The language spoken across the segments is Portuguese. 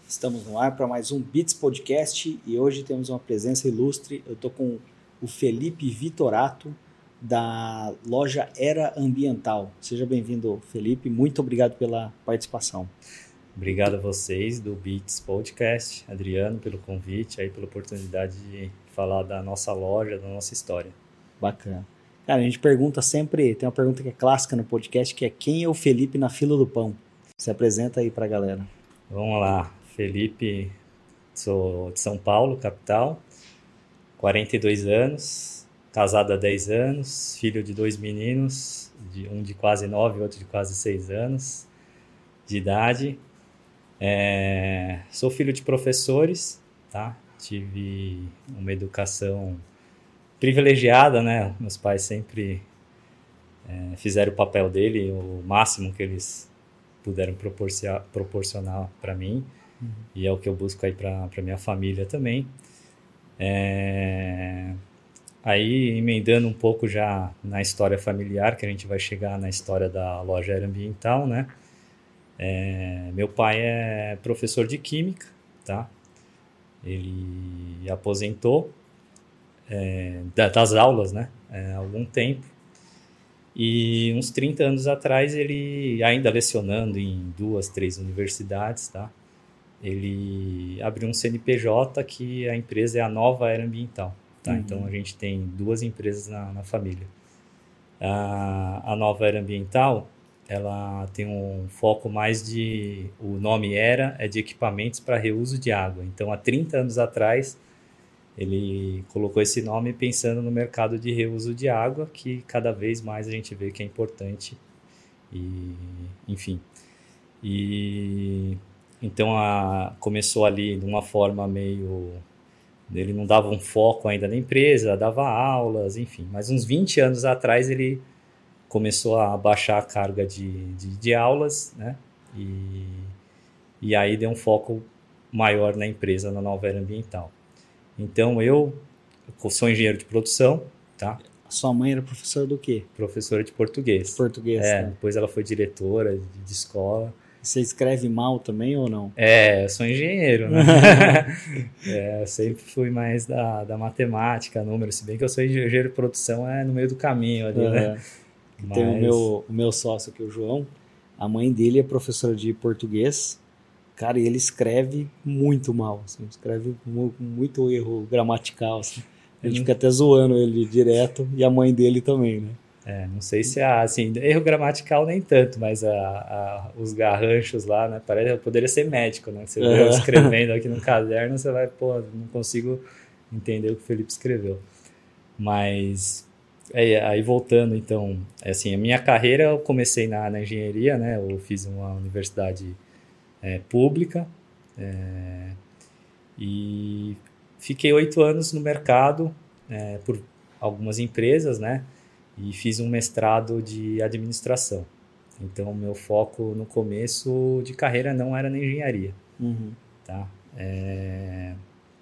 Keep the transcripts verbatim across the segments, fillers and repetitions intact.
Estamos no ar para mais um Beats Podcast e hoje temos uma presença ilustre. Eu estou com o Felipe Vitorato, da loja Era Ambiental. Seja bem-vindo, Felipe. Muito obrigado pela participação. Obrigado a vocês do Beats Podcast, Adriano, pelo convite, aí, pela oportunidade de falar da nossa loja, da nossa história. Bacana. Cara, a gente pergunta sempre, tem uma pergunta que é clássica no podcast, que é quem é o Felipe na fila do pão? Se apresenta aí para a galera. Vamos lá. Felipe, sou de São Paulo, capital, quarenta e dois anos, casado há dez anos, filho de dois meninos, de, um de quase nove e outro de quase seis anos de idade. É, sou filho de professores, tá? Tive uma educação privilegiada, né? Meus pais sempre é, fizeram o papel dele, o máximo que eles puderam proporcionar, proporcionar para mim. Uhum. E é o que eu busco aí para minha família também. É... Aí, emendando um pouco já na história familiar, que a gente vai chegar na história da loja Era Ambiental, né? É... Meu pai é professor de química, tá? Ele aposentou é, das aulas, né? É, há algum tempo. E uns trinta anos atrás, ele, ainda lecionando em duas, três universidades, tá? Ele abriu um C N P J que a empresa é a Nova Era Ambiental, tá? Uhum. Então, a gente tem duas empresas na, na família. A, a Nova Era Ambiental, ela tem um foco mais de... O nome Era é de equipamentos para reuso de água. Então, há trinta anos atrás, ele colocou esse nome pensando no mercado de reuso de água, que cada vez mais a gente vê que é importante. E, enfim. E... Então, a, começou ali de uma forma meio... Ele não dava um foco ainda na empresa, dava aulas, enfim. Mas uns vinte anos atrás, ele começou a baixar a carga de, de, de aulas, né? E, e aí deu um foco maior na empresa, na Nova Era Ambiental. Então, eu, eu sou engenheiro de produção, tá? Sua mãe era professora do quê? Professora de português. Português, é, né? Depois ela foi diretora de, de escola. Você escreve mal também ou não? É, eu sou engenheiro, né? é, eu sempre fui mais da, da matemática, números, se bem que eu sou engenheiro de produção, é no meio do caminho ali, uhum. né? Mas... Tem o meu, o meu sócio aqui, o João, a mãe dele é professora de português, cara, e ele escreve muito mal, assim, escreve com muito erro gramatical, assim. A gente uhum. fica até zoando ele direto, e a mãe dele também, né? É, não sei se há, assim, erro gramatical nem tanto, mas a, a, os garranchos lá, né, parece, poderia ser médico, né, você vê eu escrevendo aqui no caderno, você vai, pô, não consigo entender o que o Felipe escreveu. Mas, é, aí voltando, então, assim, a minha carreira eu comecei na, na engenharia, né, eu fiz uma universidade é, pública, é, e fiquei oito anos no mercado, é, por algumas empresas, né, e fiz um mestrado de administração. Então, o meu foco no começo de carreira não era na engenharia. Uhum. Tá? É...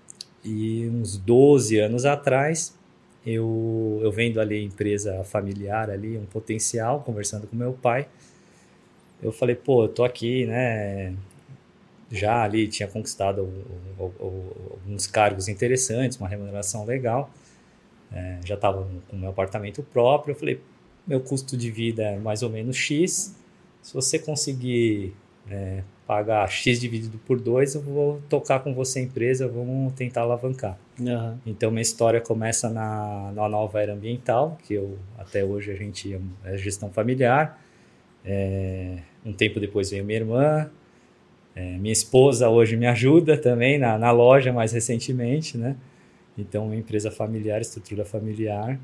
E uns doze anos atrás, eu, eu vendo ali a empresa familiar, ali, um potencial, conversando com meu pai, eu falei, pô, eu tô aqui, né? Já ali tinha conquistado o, o, o, alguns cargos interessantes, uma remuneração legal. É, já estava com o meu apartamento próprio, eu falei, meu custo de vida é mais ou menos X, se você conseguir é, pagar X dividido por dois, eu vou tocar com você a empresa, vamos tentar alavancar. Uhum. Então, minha história começa na, na Nova Era Ambiental, que eu, até hoje a gente é gestão familiar, é, um tempo depois veio minha irmã, é, minha esposa hoje me ajuda também na, na loja mais recentemente, né? Então, uma empresa familiar, estrutura familiar.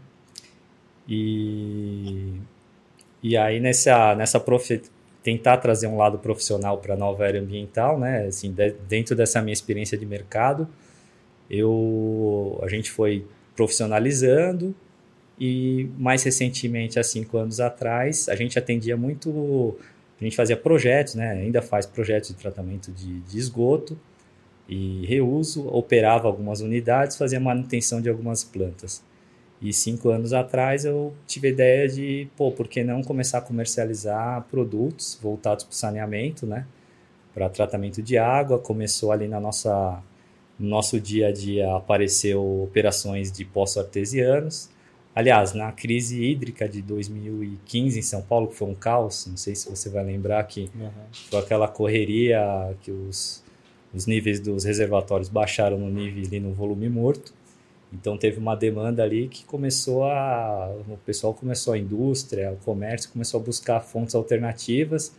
E, e aí, nessa, nessa prof, tentar trazer um lado profissional para a Nova Era Ambiental, né? Assim, de, dentro dessa minha experiência de mercado, eu, a gente foi profissionalizando e, mais recentemente, há cinco anos atrás, a gente atendia muito... A gente fazia projetos, né? Ainda faz projetos de tratamento de, de esgoto, e reuso, operava algumas unidades, fazia manutenção de algumas plantas. E cinco anos atrás eu tive a ideia de, pô, por que não começar a comercializar produtos voltados para o saneamento, né? para tratamento de água. Começou ali na nossa, no nosso dia a dia, apareceu operações de poços artesianos. Aliás, na crise hídrica de dois mil e quinze em São Paulo, que foi um caos, não sei se você vai lembrar que uhum. foi aquela correria que os, os níveis dos reservatórios baixaram no nível ali no volume morto. Então teve uma demanda ali que começou a... o pessoal começou, a indústria, o comércio começou a buscar fontes alternativas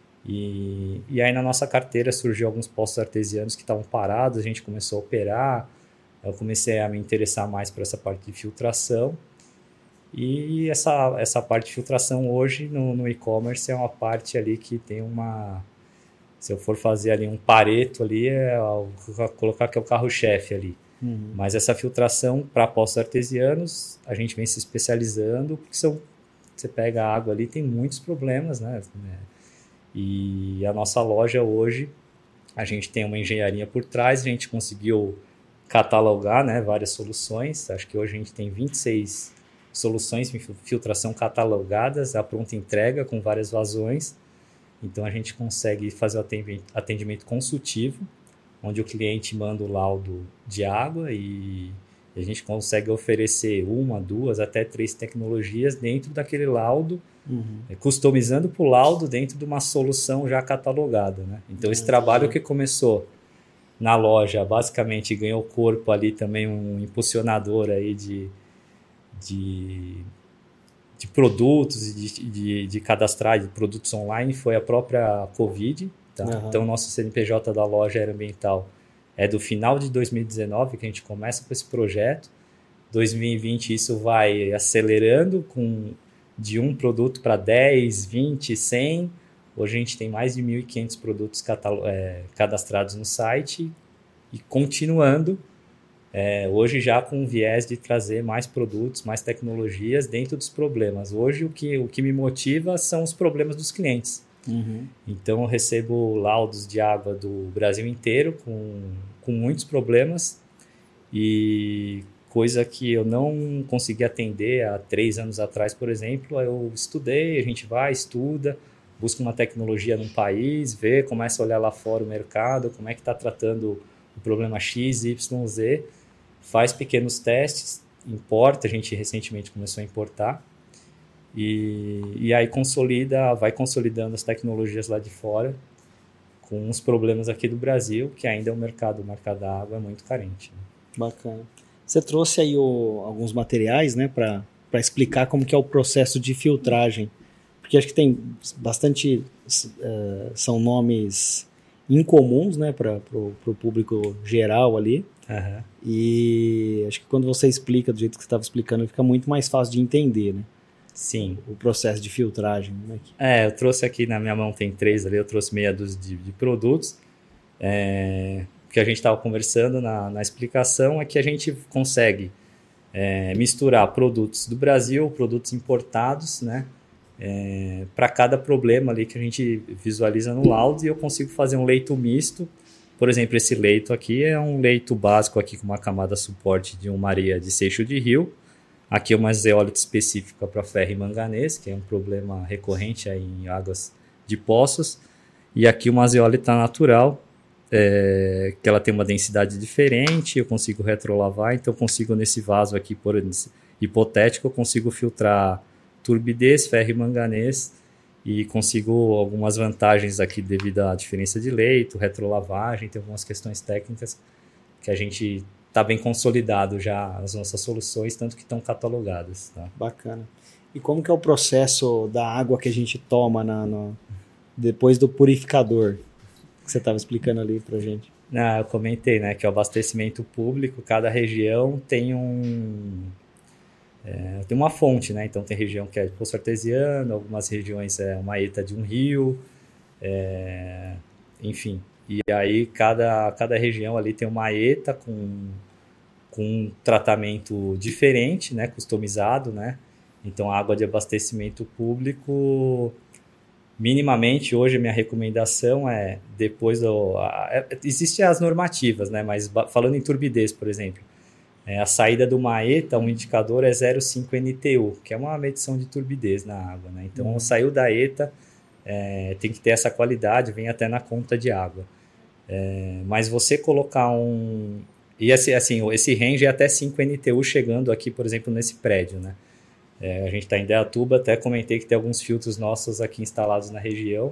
e, e aí na nossa carteira surgiu alguns poços artesianos que estavam parados, a gente começou a operar, eu comecei a me interessar mais por essa parte de filtração. E essa, essa parte de filtração hoje no, no e-commerce é uma parte ali que tem uma... Se eu for fazer ali um Pareto ali, é, é, colocar que é o carro-chefe ali. Uhum. Mas essa filtração para poços artesianos, a gente vem se especializando, porque são, você pega a água ali, tem muitos problemas, né? E a nossa loja hoje, a gente tem uma engenharia por trás, a gente conseguiu catalogar, né, várias soluções. Acho que hoje a gente tem vinte e seis soluções de filtração catalogadas, a pronta entrega com várias vazões. Então a gente consegue fazer o atendimento consultivo, onde o cliente manda o laudo de água e a gente consegue oferecer uma, duas, até três tecnologias dentro daquele laudo, uhum. customizando para o laudo dentro de uma solução já catalogada, né? Então esse uhum. trabalho que começou na loja, basicamente ganhou corpo ali também um impulsionador aí de De, de produtos, de, de, de cadastrar de produtos online, foi a própria Covid. Tá? Uhum. Então, nosso C N P J da loja aeroambiental é do final de dois mil e dezenove que a gente começa com esse projeto. dois mil e vinte isso vai acelerando com, de um produto para dez, vinte, cem. Hoje a gente tem mais de mil e quinhentos produtos catalo- é, cadastrados no site e continuando. É, hoje já com viés de trazer mais produtos, mais tecnologias dentro dos problemas. Hoje o que, o que me motiva são os problemas dos clientes. Uhum. Então eu recebo laudos de água do Brasil inteiro com, com muitos problemas e coisa que eu não consegui atender há três anos atrás, por exemplo. Eu estudei, a gente vai, estuda, busca uma tecnologia num país, vê, começa a olhar lá fora o mercado, como é que está tratando o problema X, Y, Z, faz pequenos testes, importa, a gente recentemente começou a importar, e, e aí consolida, vai consolidando as tecnologias lá de fora, com os problemas aqui do Brasil, que ainda é um mercado, o mercado da água é muito carente. Né? Bacana. Você trouxe aí o, alguns materiais, né, para explicar como que é o processo de filtragem, porque acho que tem bastante, uh, são nomes incomuns, né, para o público geral ali. Uhum. E acho que quando você explica do jeito que você estava explicando, fica muito mais fácil de entender, né? Sim. O processo de filtragem. Né? É, eu trouxe aqui, na minha mão tem três ali, eu trouxe meia dúzia de, de produtos. É, o que a gente estava conversando na, na explicação é que a gente consegue é, misturar produtos do Brasil, produtos importados, né? É, para cada problema ali que a gente visualiza no laudo, e eu consigo fazer um leito misto. Por exemplo, esse leito aqui é um leito básico aqui com uma camada suporte de uma areia de seixo de rio. Aqui é uma zeólite específica para ferro e manganês, que é um problema recorrente aí em águas de poços. E aqui uma zeólita natural, é, que ela tem uma densidade diferente, eu consigo retrolavar, então eu consigo nesse vaso aqui, por hipotético, eu consigo filtrar turbidez, ferro e manganês, e consigo algumas vantagens aqui devido à diferença de leito, retrolavagem, tem algumas questões técnicas que a gente está bem consolidado já as nossas soluções, tanto que estão catalogadas. Tá? Bacana. E como que é o processo da água que a gente toma na, no, depois do purificador, que você estava explicando ali para a gente? Ah, eu comentei, né, que o abastecimento público, cada região tem um... É, tem uma fonte, né? Então tem região que é de poço artesiano, algumas regiões é uma eta de um rio, é, enfim. E aí cada, cada região ali tem uma eta com, com um tratamento diferente, né? Customizado, né? Então a água de abastecimento público, minimamente hoje a minha recomendação é depois do... A, é, existem as normativas, né? Mas falando em turbidez, por exemplo, É, a saída de uma eta, um indicador é zero vírgula cinco N T U, que é uma medição de turbidez na água. Né? Então, uhum. saiu da eta, é, tem que ter essa qualidade, vem até na conta de água. É, mas você colocar um... E assim, assim, esse range é até cinco N T U chegando aqui, por exemplo, nesse prédio, né? É, a gente está em Indaiatuba, até comentei que tem alguns filtros nossos aqui instalados na região.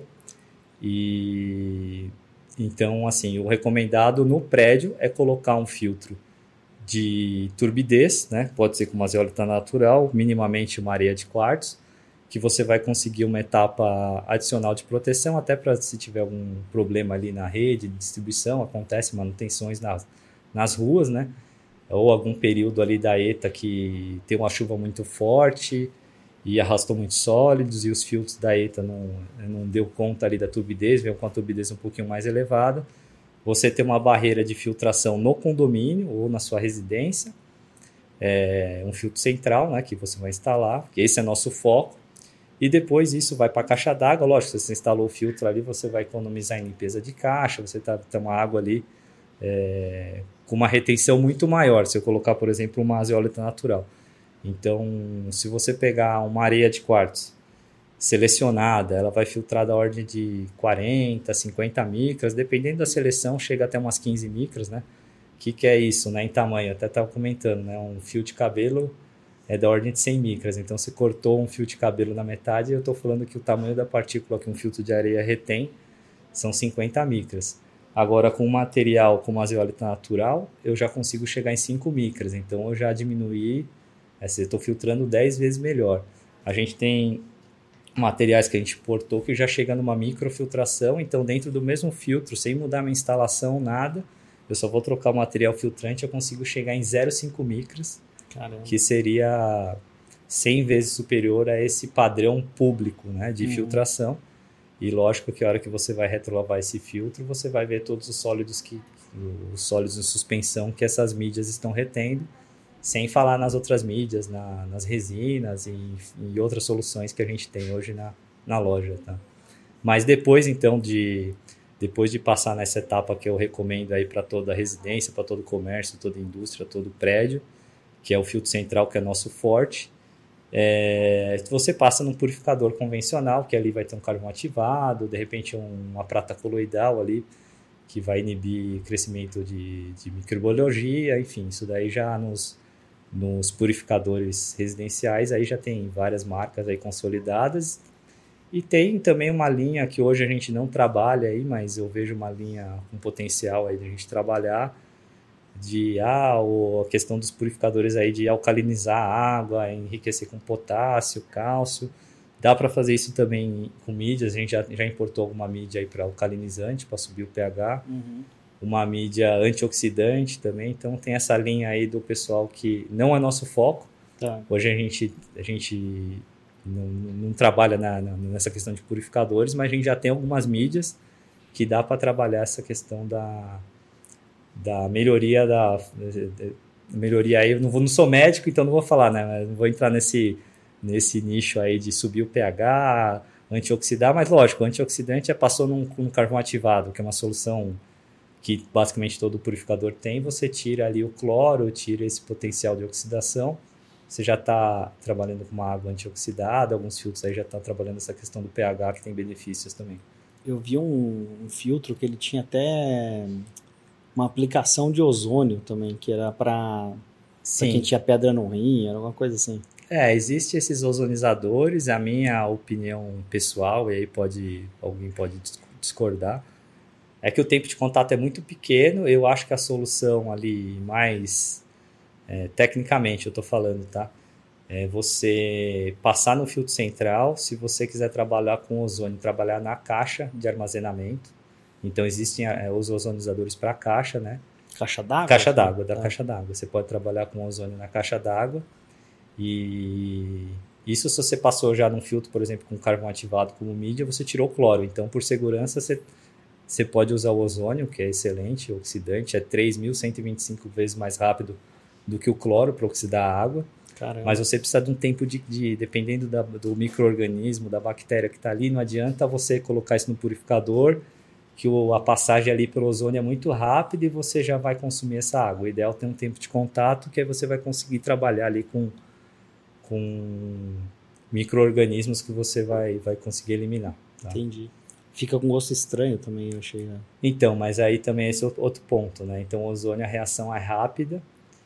E então, assim, o recomendado no prédio é colocar um filtro de turbidez, né? Pode ser com uma zeólita natural, minimamente uma areia de quartzo, que você vai conseguir uma etapa adicional de proteção, até para se tiver algum problema ali na rede de distribuição, acontece manutenções nas, nas ruas, né? Ou algum período ali da ETA que tem uma chuva muito forte e arrastou muitos sólidos e os filtros da ETA não, não deu conta ali da turbidez, veio com a turbidez um pouquinho mais elevada. Você tem uma barreira de filtração no condomínio ou na sua residência, é, um filtro central, né, que você vai instalar, que esse é nosso foco. E depois isso vai para a caixa d'água. Lógico, se você instalou o filtro ali, você vai economizar em limpeza de caixa, você tá, tem uma água ali é, com uma retenção muito maior, se eu colocar, por exemplo, uma zeólita natural. Então, se você pegar uma areia de quartzo selecionada, ela vai filtrar da ordem de quarenta, cinquenta micras, dependendo da seleção, chega até umas quinze micras, né? O que, que é isso, né? Em tamanho, até estava comentando, né? Um fio de cabelo é da ordem de cem micras, então se cortou um fio de cabelo na metade, eu estou falando que o tamanho da partícula que um filtro de areia retém são cinquenta micras. Agora, com um material como a zeólita natural, eu já consigo chegar em cinco micras, então eu já diminuí, assim, eu estou filtrando dez vezes melhor. A gente tem materiais que a gente importou que já chega numa microfiltração, então dentro do mesmo filtro, sem mudar minha instalação, nada, eu só vou trocar o material filtrante, eu consigo chegar em zero vírgula cinco micras, Caramba. Que seria cem vezes superior a esse padrão público, né, de uhum. filtração. E lógico que a hora que você vai retrolavar esse filtro, você vai ver todos os sólidos, que, os sólidos em suspensão que essas mídias estão retendo, sem falar nas outras mídias, na, nas resinas e, e outras soluções que a gente tem hoje na, na loja. Tá? Mas depois, então, de, depois de passar nessa etapa que eu recomendo aí para toda a residência, para todo o comércio, toda a indústria, todo o prédio, que é o filtro central, que é nosso forte, é, você passa num purificador convencional, que ali vai ter um carvão ativado, de repente um, uma prata coloidal ali, que vai inibir crescimento de, de microbiologia, enfim, isso daí já nos... Nos purificadores residenciais, aí já tem várias marcas aí consolidadas. E tem também uma linha que hoje a gente não trabalha aí, mas eu vejo uma linha com potencial aí de a gente trabalhar, de ah, o, a questão dos purificadores aí de alcalinizar a água, enriquecer com potássio, cálcio. Dá para fazer isso também com mídias, a gente já, já importou alguma mídia aí para alcalinizante, para subir o pH. Uhum. Uma mídia antioxidante também, então tem essa linha aí do pessoal que não é nosso foco. Tá. Hoje a gente, a gente não, não trabalha na, na, nessa questão de purificadores, mas a gente já tem algumas mídias que dá para trabalhar essa questão da, da melhoria da, da melhoria aí. Eu não, vou, não sou médico, então não vou falar, né? Mas não vou entrar nesse, nesse nicho aí de subir o pH, antioxidar, mas lógico, o antioxidante é passou num, num carvão ativado, que é uma solução que basicamente todo purificador tem, você tira ali o cloro, tira esse potencial de oxidação, você já está trabalhando com uma água antioxidada, alguns filtros aí já estão trabalhando essa questão do pH, que tem benefícios também. Eu vi um, um filtro que ele tinha até uma aplicação de ozônio também, que era para quem tinha pedra no rim, era alguma coisa assim. É, existem esses ozonizadores, a minha opinião pessoal, e aí pode, alguém pode discordar, é que o tempo de contato é muito pequeno. Eu acho que a solução ali mais, é, tecnicamente eu estou falando, tá? É você passar no filtro central, se você quiser trabalhar com ozônio, trabalhar na caixa de armazenamento. Então existem é, os ozonizadores para caixa, né? Caixa d'água? Caixa d'água, da é. caixa d'água. Você pode trabalhar com ozônio na caixa d'água. E isso, se você passou já num filtro, por exemplo, com carvão ativado como mídia, você tirou o cloro. Então, por segurança, você... Você pode usar o ozônio, que é excelente, o oxidante, é três mil cento e vinte e cinco vezes mais rápido do que o cloro para oxidar a água. Caramba. Mas você precisa de um tempo de, de dependendo da, do micro-organismo, da bactéria que está ali, não adianta você colocar isso no purificador, que o, a passagem ali pelo ozônio é muito rápida e você já vai consumir essa água. O ideal é ter um tempo de contato, que aí você vai conseguir trabalhar ali com, com micro-organismos que você vai, vai conseguir eliminar. Tá? Entendi. Fica com gosto estranho também, eu achei. Né? Então, mas aí também esse é outro ponto, né? Então, o ozônio, a reação é rápida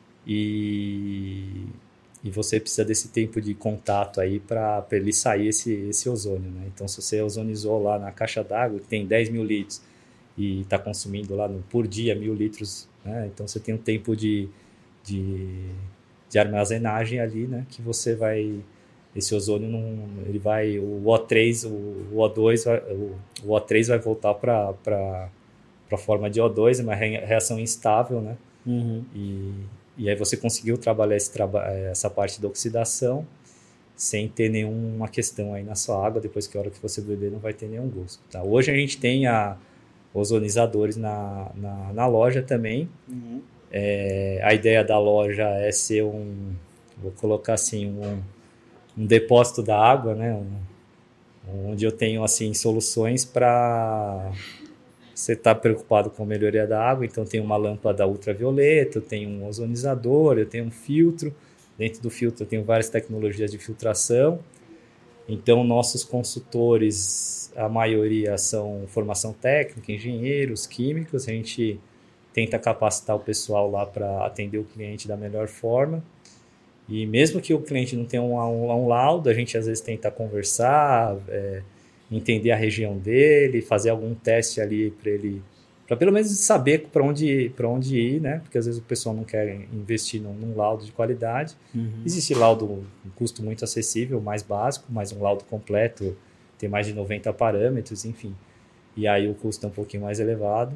e, e você precisa desse tempo de contato aí para ele sair esse, esse ozônio, né? Então, se você ozonizou lá na caixa d'água, que tem dez mil litros, e está consumindo lá no, por dia mil litros, né? Então, você tem um tempo de, de, de armazenagem ali, né? Que você vai... Esse ozônio, não, ele vai, o O três, o, o O dois, vai, o, o O três vai voltar para a forma de O dois, é uma reação instável, né? Uhum. E, e aí você conseguiu trabalhar esse, essa parte da oxidação sem ter nenhuma questão aí na sua água, depois que a hora que você beber não vai ter nenhum gosto. Tá? Hoje a gente tem a, ozonizadores na, na, na loja também. Uhum. É, a ideia da loja é ser um, vou colocar assim, um um depósito da água, né? Um, onde eu tenho assim soluções para você estar tá preocupado com a melhoria da água. Então tem uma lâmpada ultravioleta, eu tenho um ozonizador, eu tenho um filtro. Dentro do filtro eu tenho várias tecnologias de filtração. Então nossos consultores, a maioria são formação técnica, engenheiros, químicos. A gente tenta capacitar o pessoal lá para atender o cliente da melhor forma. E mesmo que o cliente não tenha um, um, um laudo, a gente às vezes tenta conversar, é, entender a região dele, fazer algum teste ali para ele, para pelo menos saber para onde, para onde ir, né? Porque às vezes o pessoal não quer investir num, num laudo de qualidade. Uhum. Existe laudo, um custo muito acessível, mais básico, mas um laudo completo tem mais de noventa parâmetros, enfim. E aí o custo é um pouquinho mais elevado.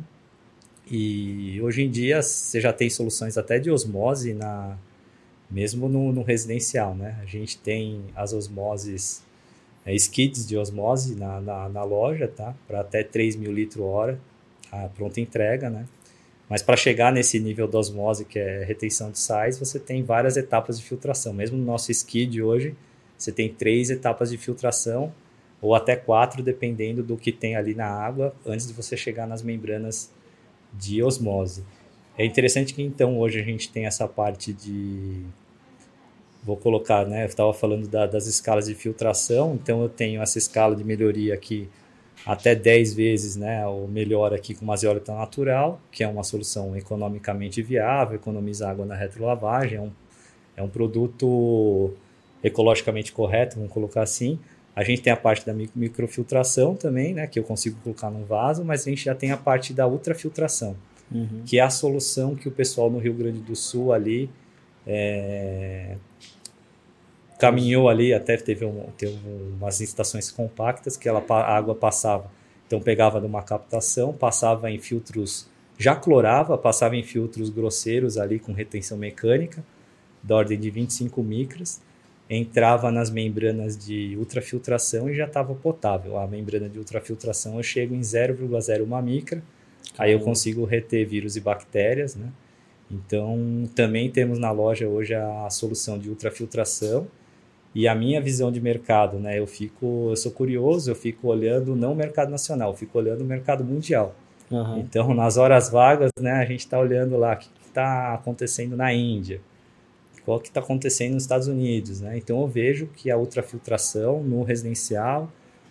E hoje em dia você já tem soluções até de osmose na... mesmo no, no residencial, né? A gente tem as osmoses, é, skids de osmose na, na, na loja, tá? Para até três mil litros hora, a pronta entrega, né? Mas para chegar nesse nível de osmose, que é retenção de sais, você tem várias etapas de filtração. Mesmo no nosso skid hoje, você tem três etapas de filtração, ou até quatro, dependendo do que tem ali na água, antes de você chegar nas membranas de osmose. É interessante que, então, hoje a gente tem essa parte de... Vou colocar, né? Eu estava falando da, das escalas de filtração, então eu tenho essa escala de melhoria aqui até dez vezes, né? O melhor aqui com uma zeólita natural, que é uma solução economicamente viável, economiza água na retrolavagem, é um, é um produto ecologicamente correto, vamos colocar assim. A gente tem a parte da microfiltração também, né? Que eu consigo colocar num vaso, mas a gente já tem a parte da ultrafiltração. Uhum. Que é a solução que o pessoal no Rio Grande do Sul ali é, caminhou ali, até teve, um, teve umas estações compactas que ela, a água passava, então pegava de uma captação, passava em filtros, já clorava, passava em filtros grosseiros ali com retenção mecânica, da ordem de vinte e cinco micras, entrava nas membranas de ultrafiltração e já estava potável. A membrana de ultrafiltração eu chego em zero vírgula zero um micra, aí eu consigo reter vírus e bactérias, né? Então, também temos na loja hoje a solução de ultrafiltração. E a minha visão de mercado, né? Eu fico, eu sou curioso, eu fico olhando não o mercado nacional, eu fico olhando o mercado mundial. Uhum. Então, nas horas vagas, né, a gente está olhando lá o que está acontecendo na Índia, o que está acontecendo nos Estados Unidos, né? Então, eu vejo que a ultrafiltração no residencial,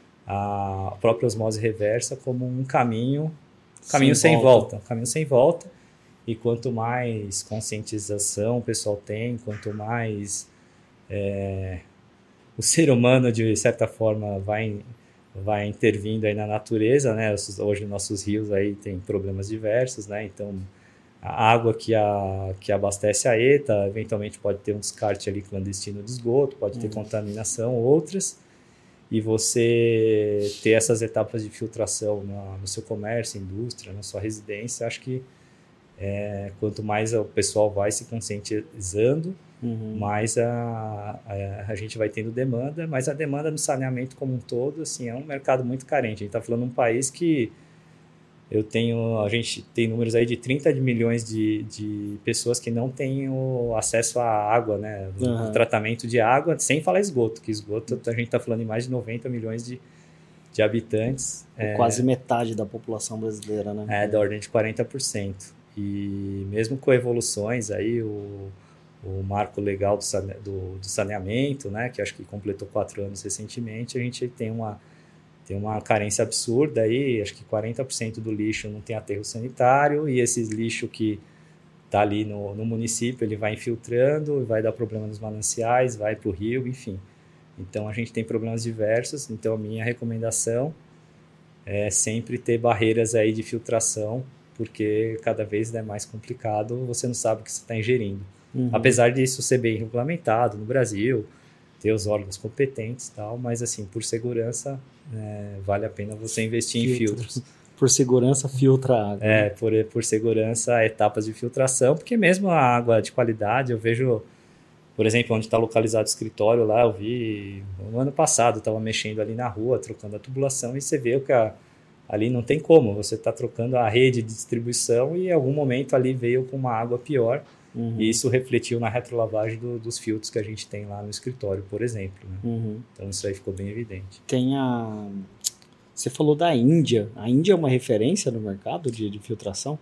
a própria osmose reversa como um caminho Caminho sem, sem volta. volta, caminho sem volta. E quanto mais conscientização o pessoal tem, quanto mais é, o ser humano, de certa forma, vai, vai intervindo aí na natureza, né? Hoje nossos rios aí têm problemas diversos, né? Então, a água que, a, que abastece a ETA, eventualmente pode ter um descarte ali clandestino de esgoto, pode ter uhum. contaminação, outras. E você ter essas etapas de filtração no, no seu comércio, indústria, na sua residência, acho que é, quanto mais o pessoal vai se conscientizando, uhum. mais a, a, a gente vai tendo demanda, mas a demanda no saneamento como um todo, assim, é um mercado muito carente. A gente está falando de um país que eu tenho, a gente tem números aí de trinta milhões de, de pessoas que não têm o acesso à água, né? O uhum. tratamento de água, sem falar esgoto, que esgoto a gente está falando em mais de noventa milhões de, de habitantes. É quase é, metade da população brasileira, né? É, da ordem de quarenta por cento. E mesmo com evoluções aí, o, o marco legal do, sane, do, do saneamento, né? Que acho que completou quatro anos recentemente, a gente tem uma... tem uma carência absurda aí, acho que quarenta por cento do lixo não tem aterro sanitário, e esse lixo que está ali no, no município, ele vai infiltrando, vai dar problema nos mananciais, vai para o rio, enfim. Então, a gente tem problemas diversos, então a minha recomendação é sempre ter barreiras aí de filtração, porque cada vez é mais complicado, você não sabe o que você está ingerindo. Uhum. Apesar disso ser bem regulamentado no Brasil, ter os órgãos competentes e tal, mas assim, por segurança, é, vale a pena você investir Filtros. em filtros. Por segurança, filtra a água. É, por, por segurança, etapas de filtração, porque mesmo a água de qualidade, eu vejo, por exemplo, onde está localizado o escritório lá, eu vi, no ano passado, eu estava mexendo ali na rua, trocando a tubulação, e você vê que a, ali não tem como, você está trocando a rede de distribuição e em algum momento ali veio com uma água pior, uhum. e isso refletiu na retrolavagem do, dos filtros que a gente tem lá no escritório, por exemplo. Né? Uhum. Então isso aí ficou bem evidente. Tem a... Você falou da Índia. A Índia é uma referência no mercado de, de filtração?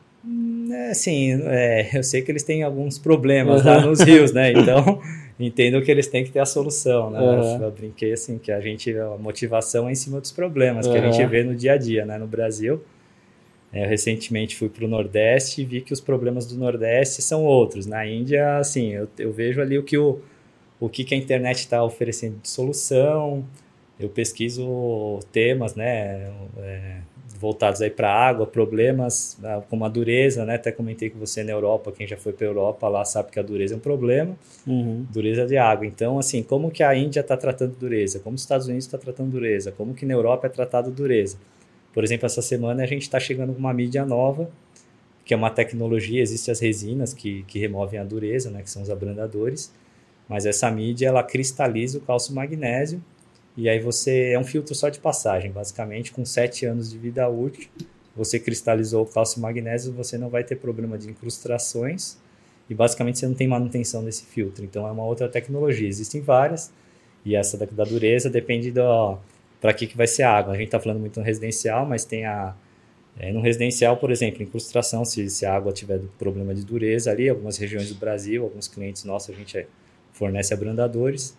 É, sim, é, eu sei que eles têm alguns problemas lá nos rios, né? Então, entendo que eles têm que ter a solução, né? Uhum. Eu brinquei assim, que a gente, a motivação é em cima dos problemas uhum. que a gente vê no dia a dia, né? No Brasil, é, eu recentemente fui para o Nordeste e vi que os problemas do Nordeste são outros. Na Índia, assim, eu, eu vejo ali o que, o, o que, que a internet está oferecendo de solução. Eu pesquiso temas, né, é, voltados aí para a água, problemas como a dureza, né? Até comentei com você na Europa, quem já foi para a Europa lá sabe que a dureza é um problema, uhum. dureza de água. Então, assim, como que a Índia está tratando dureza? Como os Estados Unidos está tratando dureza? Como que na Europa é tratado dureza? Por exemplo, essa semana a gente está chegando com uma mídia nova, que é uma tecnologia, existem as resinas que, que removem a dureza, né, que são os abrandadores, mas essa mídia ela cristaliza o cálcio e magnésio. E aí você é um filtro só de passagem, basicamente com sete anos de vida útil, você cristalizou o cálcio e magnésio, você não vai ter problema de incrustações e basicamente você não tem manutenção desse filtro. Então é uma outra tecnologia, existem várias e essa da, da dureza depende para que, que vai ser a água. A gente está falando muito no residencial, mas tem a... É, no residencial, por exemplo, incrustação, se, se a água tiver problema de dureza ali, algumas regiões do Brasil, alguns clientes nossos, a gente fornece abrandadores.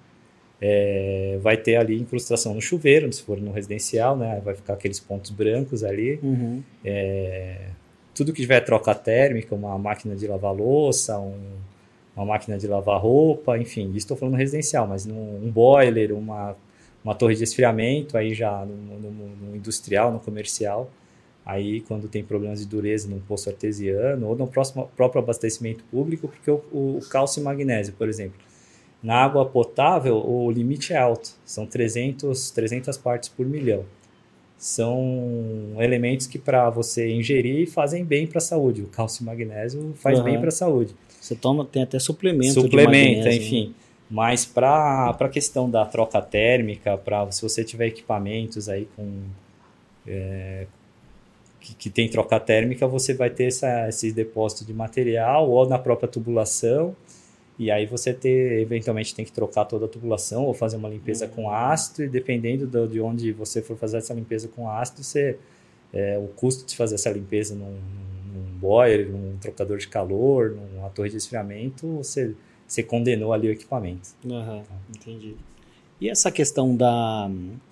É, vai ter ali incrustação no chuveiro, se for no residencial, né? Vai ficar aqueles pontos brancos ali. Uhum. É, tudo que tiver troca térmica, uma máquina de lavar louça, um, uma máquina de lavar roupa, enfim, isso estou falando no residencial, mas num, um boiler, uma, uma torre de esfriamento, aí já no, no, no industrial, no comercial, aí quando tem problemas de dureza no poço artesiano ou no próximo, próprio abastecimento público, porque o, o, o cálcio e magnésio, por exemplo, na água potável, o limite é alto, são trezentas, trezentas partes por milhão. São elementos que para você ingerir fazem bem para a saúde. O cálcio e magnésio faz uhum. bem para a saúde. Você toma, tem até suplemento Suplementa, de magnésio, enfim. Né? Mas para a questão da troca térmica, para se você tiver equipamentos aí com, é, que, que tem troca térmica, você vai ter essa, esses depósitos de material ou na própria tubulação. E aí você ter, eventualmente tem que trocar toda a tubulação ou fazer uma limpeza com ácido, e dependendo do, de onde você for fazer essa limpeza com ácido, você, é, o custo de fazer essa limpeza num, num boiler, num trocador de calor, numa torre de esfriamento, você, você condenou ali o equipamento. Uhum, tá. Entendi. E essa questão da,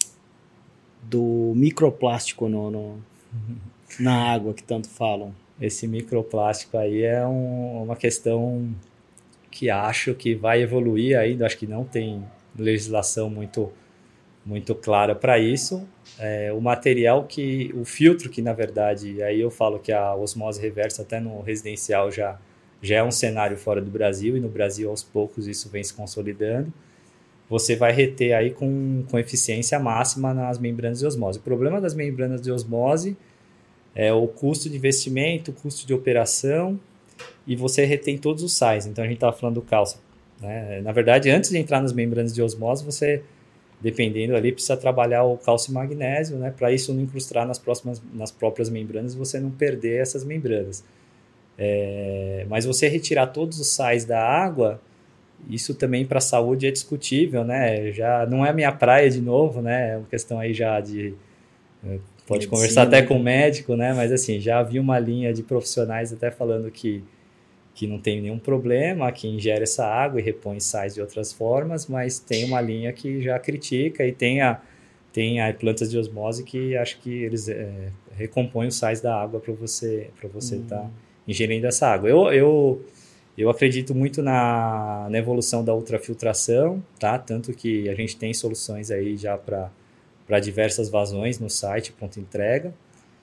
do microplástico no, no, na água que tanto falam? Esse microplástico aí é um, uma questão... que acho que vai evoluir ainda, acho que não tem legislação muito, muito clara para isso. É, o material que, o filtro que na verdade, aí eu falo que a osmose reversa até no residencial já, já é um cenário fora do Brasil, e no Brasil aos poucos isso vem se consolidando. Você vai reter aí com, com eficiência máxima nas membranas de osmose. O problema das membranas de osmose é o custo de investimento, o custo de operação, e você retém todos os sais. Então a gente estava falando do cálcio, né? Na verdade, antes de entrar nas membranas de osmose, você, dependendo ali, precisa trabalhar o cálcio e magnésio, né? Para isso não incrustar nas, próximas, nas próprias membranas, você não perder essas membranas. É, mas você retirar todos os sais da água, isso também para a saúde é discutível, né? Já não é a minha praia de novo, né? É uma questão aí já de... Pode Medicina, conversar até com o médico, né? Mas assim, já havia uma linha de profissionais até falando que, que não tem nenhum problema, que ingere essa água e repõe sais de outras formas, mas tem uma linha que já critica, e tem a, tem aí plantas de osmose que acho que eles é, recompõem os sais da água para você para você estar uhum. tá ingerindo essa água. Eu, eu, eu acredito muito na, na evolução da ultrafiltração, tá? Tanto que a gente tem soluções aí já para para diversas vazões no site, pronto entrega,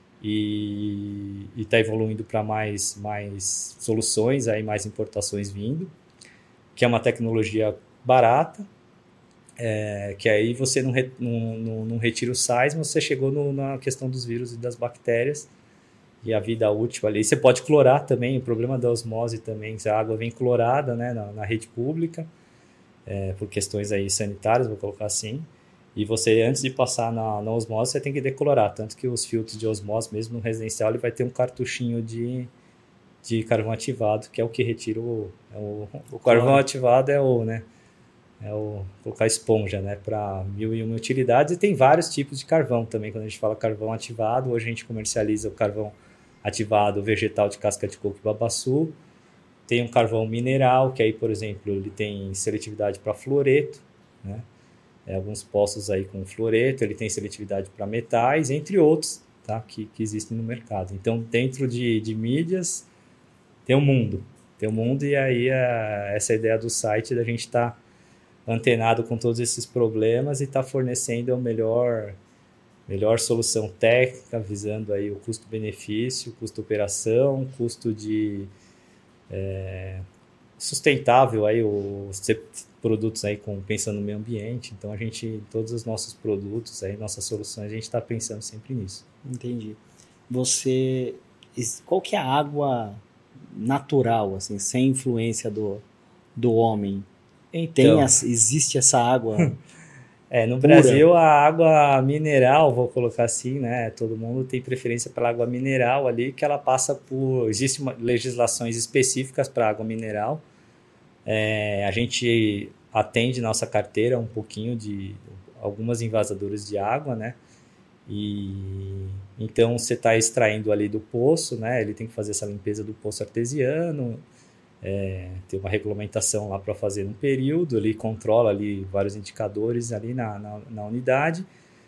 e está evoluindo para mais, mais soluções, aí mais importações vindo, que é uma tecnologia barata, é, que aí você não, re, não, não, não retira os sais, mas você chegou no, na questão dos vírus e das bactérias, e a vida útil ali. Você pode clorar também, o problema da osmose também, se a água vem clorada, né, na, na rede pública, é, por questões aí sanitárias, vou colocar assim, e você, antes de passar na, na osmose, você tem que declorar, tanto que os filtros de osmose, mesmo no residencial, ele vai ter um cartuchinho de, de carvão ativado, que é o que retira o... É o, o carvão ativado é o, né, é o colocar esponja, né, para mil e uma utilidades, e tem vários tipos de carvão também, quando a gente fala carvão ativado, hoje a gente comercializa o carvão ativado vegetal de casca de coco e babaçu, tem um carvão mineral, que aí, por exemplo, ele tem seletividade para fluoreto, né, é, alguns poços aí com fluoreto, ele tem seletividade para metais, entre outros, tá? que, que existem no mercado. Então, dentro de, de mídias, tem um mundo. Tem um mundo e aí a, essa ideia do site da gente estar tá antenado com todos esses problemas e estar tá fornecendo a melhor, melhor solução técnica, visando aí o custo-benefício, custo-operação, custo de... É, sustentável aí os produtos aí com pensando no meio ambiente. Então a gente, todos os nossos produtos aí, nossas soluções, a gente está pensando sempre nisso. Entendi. Você, qual que é a água natural, assim, sem influência do, do homem? Então, Tem essa, existe essa água? É, no pura? Brasil a água mineral, vou colocar assim, né? Todo mundo tem preferência pela água mineral ali, que ela passa por... Existem legislações específicas para água mineral. É, a gente atende nossa carteira um pouquinho de algumas invasadoras de água, né? E então você está extraindo ali do poço, né? Ele tem que fazer essa limpeza do poço artesiano. É, tem uma regulamentação lá para fazer um período, ele controla ali vários indicadores ali na, na, na unidade,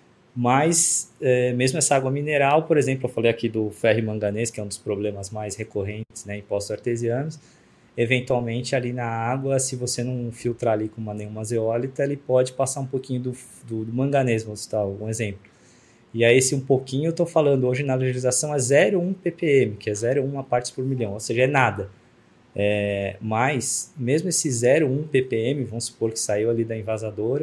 mas é, mesmo essa água mineral, por exemplo, eu falei aqui do ferro e manganês, que é um dos problemas mais recorrentes, né, em poços artesianos, eventualmente ali na água, se você não filtrar ali com uma, nenhuma zeólita, ele pode passar um pouquinho do, do, do manganês, vamos citar um exemplo. E aí esse um pouquinho, eu estou falando hoje na legislação é zero vírgula um ppm, que é zero vírgula um partes por milhão, ou seja, é nada. É, mas mesmo esse zero vírgula um ppm, vamos supor que saiu ali da invasadora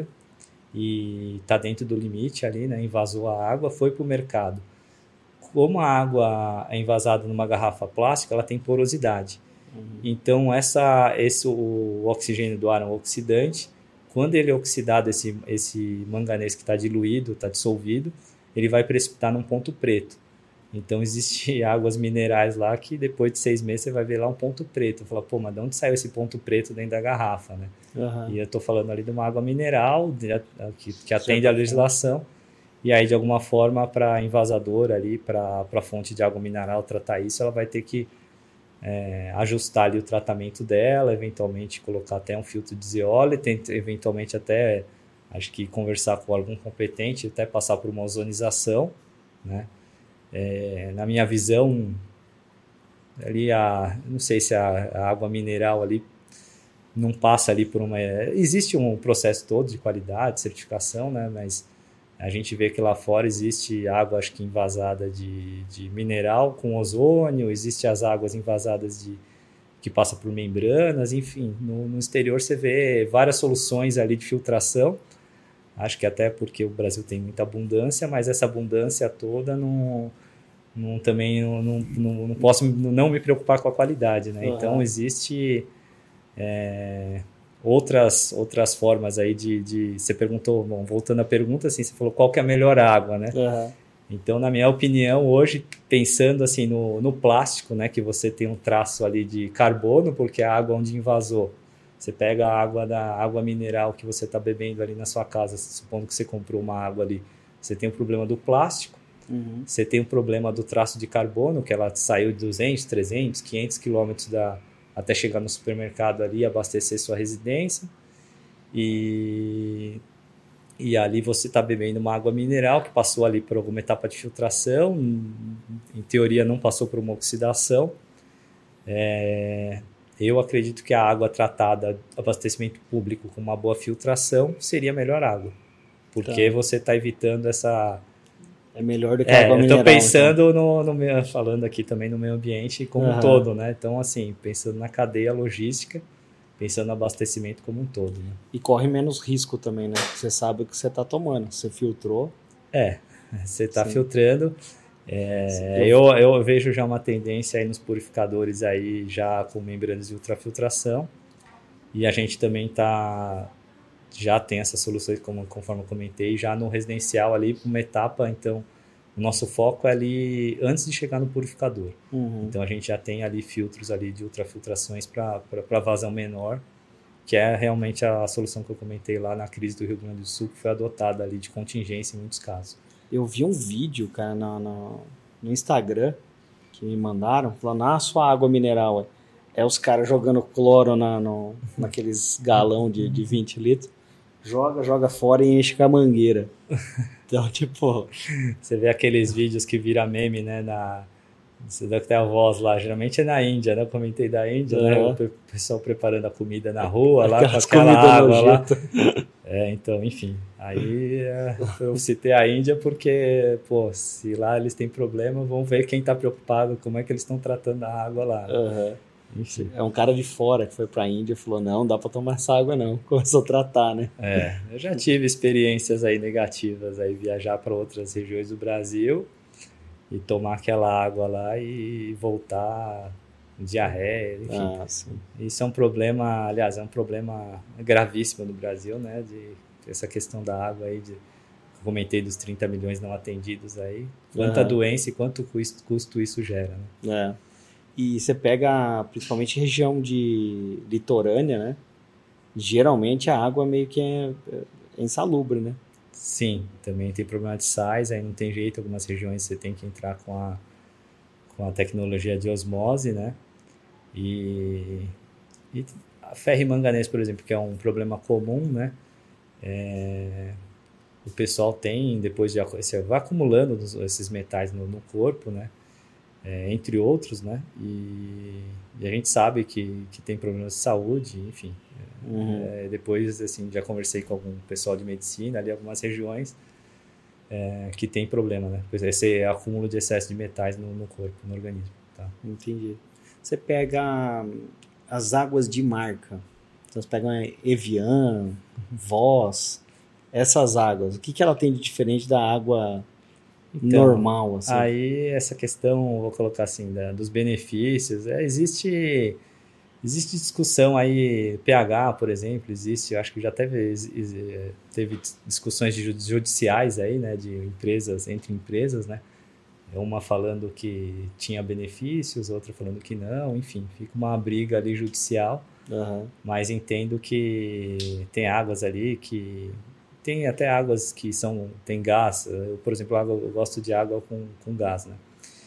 e está dentro do limite ali, né, invasou a água, foi para o mercado. Como a água é invasada numa garrafa plástica, ela tem porosidade. Uhum. Então essa, esse, o oxigênio do ar é um oxidante. Quando ele é oxidado, esse, esse manganês que está diluído, está dissolvido, ele vai precipitar num ponto preto. Então, existem águas minerais lá que depois de seis meses você vai ver lá um ponto preto. Fala, pô, mas de onde saiu esse ponto preto dentro da garrafa, né? Uhum. E eu estou falando ali de uma água mineral de, que, que atende à legislação. E aí, de alguma forma, para a invasadora ali, para a fonte de água mineral tratar isso, ela vai ter que é, ajustar ali o tratamento dela, eventualmente colocar até um filtro de zeólita, eventualmente até, acho que conversar com algum competente, até passar por uma ozonização, né? É, na minha visão, ali a, não sei se a, a água mineral ali não passa ali por uma... Existe um processo todo de qualidade, certificação, né? Mas a gente vê que lá fora existe água, acho que invasada de, de mineral com ozônio, existe as águas invasadas de, que passa por membranas, enfim. No, no exterior você vê várias soluções ali de filtração. Acho que até porque o Brasil tem muita abundância, mas essa abundância toda não, não também não, não, não, não posso não me preocupar com a qualidade, né? Uhum. Então existe é, outras outras formas aí de, de você perguntou, bom, voltando à pergunta, assim, você falou qual que é a melhor água, né? Uhum. Então, na minha opinião, hoje pensando assim no, no plástico, né, que você tem um traço ali de carbono, porque a água onde invasou. Você pega a água da água mineral que você está bebendo ali na sua casa, supondo que você comprou uma água ali, você tem o problema do plástico, uhum. Você tem o problema do traço de carbono, que ela saiu de duzentos, trezentos, quinhentos quilômetros da, até chegar no supermercado ali e abastecer sua residência. E e ali você está bebendo uma água mineral que passou ali por alguma etapa de filtração, em teoria não passou por uma oxidação. É, eu acredito que a água tratada, abastecimento público com uma boa filtração, seria a melhor água, porque tá. Você está evitando essa... É melhor do que a é, água mineral. Eu estou pensando, então. no, no meu, falando aqui também no meio ambiente como uhum. um todo, né? Então, assim, pensando na cadeia logística, pensando no abastecimento como um todo. Né? E corre menos risco também, né? Você sabe o que você está tomando. Você filtrou. É, você está filtrando. É, eu, eu vejo já uma tendência aí nos purificadores aí já com membranas de ultrafiltração. E a gente também está... já tem essas soluções, como, conforme eu comentei, já no residencial ali, uma etapa, então, o nosso foco é ali antes de chegar no purificador. Uhum. Então, a gente já tem ali filtros ali de ultrafiltrações para vazão menor, que é realmente a solução que eu comentei lá na crise do Rio Grande do Sul, que foi adotada ali de contingência em muitos casos. Eu vi um vídeo, cara, no, no, no Instagram, que me mandaram, falando, ah, sua água mineral é, é os caras jogando cloro na, no, naqueles galão de, de vinte litros. Joga, joga fora e enche com a mangueira. Então, tipo... Você vê aqueles vídeos que vira meme, né? Na... Você deve ter a voz lá. Geralmente é na Índia, né? Eu comentei da Índia, uhum. né? O pessoal preparando a comida na rua, lá com aquela água lá. É, então, enfim. Aí eu citei a Índia porque, pô, se lá eles têm problema, vamos ver quem tá preocupado, como é que eles estão tratando a água lá. Uhum. Enfim. É um cara de fora que foi pra Índia e falou, não, não dá pra tomar essa água não. Começou a tratar, né? É, eu já tive experiências aí negativas, aí viajar para outras regiões do Brasil e tomar aquela água lá e voltar diarreia, enfim. Ah, sim. Isso é um problema, aliás, é um problema gravíssimo no Brasil, né? De essa questão da água aí, de, eu comentei dos trinta milhões não atendidos aí. Quanta uhum. doença e quanto custo, custo isso gera, né? É. E você pega, principalmente região de litorânea, né? Geralmente a água meio que é, é insalubre, né? Sim, também tem problema de sais, aí não tem jeito, algumas regiões você tem que entrar com a, com a tecnologia de osmose, né? E, e a ferro e manganês, por exemplo, que é um problema comum, né? É, o pessoal tem, depois de você vai acumulando esses metais no, no corpo, né? É, entre outros, né? E, e a gente sabe que, que tem problemas de saúde, enfim. Uhum. É, depois, assim, já conversei com algum pessoal de medicina ali, algumas regiões é, que tem problema, né? Esse acúmulo de excesso de metais no, no corpo, no organismo. Tá? Entendi. Você pega as águas de marca, então você pega Evian, Voss, essas águas, o que, que ela tem de diferente da água... Então, normal, assim. Aí essa questão, vou colocar assim, da, dos benefícios, é, existe, existe discussão aí, pH, por exemplo, existe, eu acho que já teve, teve discussões judiciais aí, né, de empresas, entre empresas, né, uma falando que tinha benefícios, outra falando que não, enfim, fica uma briga ali judicial, uhum. Mas entendo que tem águas ali que... Tem até águas que são, tem gás, eu, por exemplo, água, eu gosto de água com, com gás, né?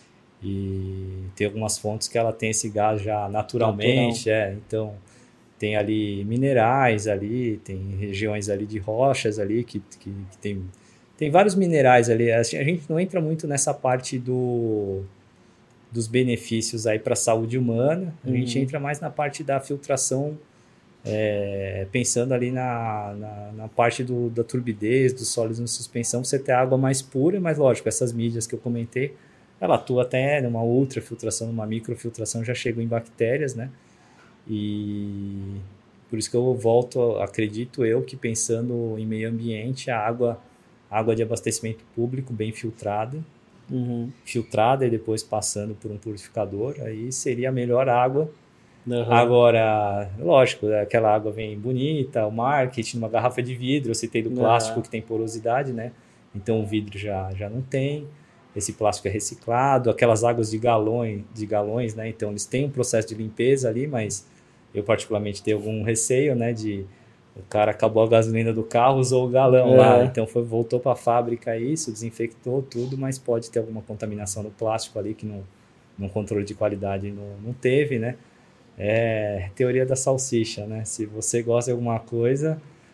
E tem algumas fontes que ela tem esse gás já naturalmente, Natural. é, então tem ali minerais ali, tem regiões ali de rochas ali que, que, que tem, tem vários minerais ali, a gente não entra muito nessa parte do, dos benefícios aí para a saúde humana, a uhum. gente entra mais na parte da filtração. É, pensando ali na, na, na parte do, da turbidez, dos sólidos em suspensão, você ter água mais pura, mas lógico, essas mídias que eu comentei, ela atua até numa ultrafiltração, numa microfiltração, já chegam em bactérias, né? E por isso que eu volto, acredito eu, que pensando em meio ambiente, a água, água de abastecimento público bem filtrada, uhum. filtrada e depois passando por um purificador, aí seria a melhor água. Uhum. Agora, lógico, aquela água vem bonita, o marketing, uma garrafa de vidro, eu citei do plástico uhum. que tem porosidade, né? Então o vidro já, já não tem, esse plástico é reciclado, aquelas águas de galões, de galões, né? Então eles têm um processo de limpeza ali, mas eu particularmente tenho algum receio, né? De o cara acabou a gasolina do carro, usou o galão uhum. lá, então foi, voltou para a fábrica isso, desinfectou tudo, mas pode ter alguma contaminação no plástico ali que no, no controle de qualidade não, não teve, né? É teoria da salsicha, né? Se você gosta de alguma coisa,